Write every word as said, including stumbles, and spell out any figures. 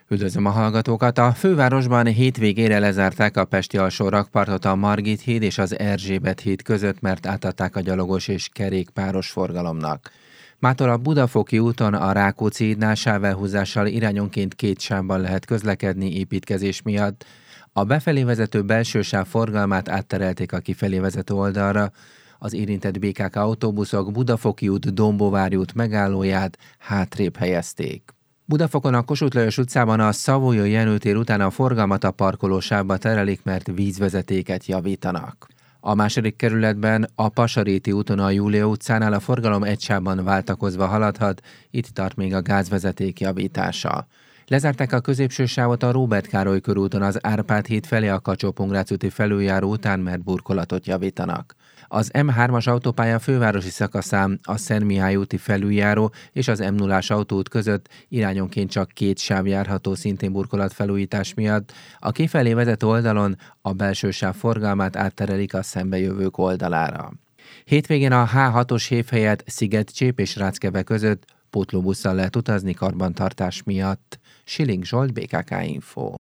Üdvözlöm a hallgatókat! A fővárosban hétvégére lezárták a pesti alsó rakpartot a Margit híd és az Erzsébet híd között, mert átadták a gyalogos és kerékpáros forgalomnak. Mától a Budafoki úton a Rákóczi hídnál sávelhúzással irányonként két sávban lehet közlekedni építkezés miatt. A befelé vezető belső sáv forgalmát átterelték a kifelé vezető oldalra. Az érintett bé ká ká autóbuszok Budafoki út Dombóvári út megállóját hátrébb helyezték. Budafokon a Kossuth Lajos utcában a Savoyai Jenő tér után a forgalmat a parkolósávba terelik, mert vízvezetéket javítanak. A második kerületben a Pasaréti úton a Júlia utcánál a forgalom egy sávban váltakozva haladhat, itt tart még a gázvezeték javítása. Lezárták a középső sávot a Róbert Károly körúton az Árpád híd felé a Kacsó-Pongrác úti felüljáró után, mert burkolatot javítanak. Az em hármas autópálya fővárosi szakaszán a Szent Mihály úti felüljáró és az em nullás autóút között irányonként csak két sáv járható, szintén burkolatfelújítás miatt. A kifelé vezető oldalon a belső sáv forgalmát átterelik a szembejövők oldalára. Hétvégén a há hatos hév helyett Szigetcsép és Ráckeve között pótlóbusszal lehet utazni karbantartás miatt. Siling Zsolt, bé ká ká Info.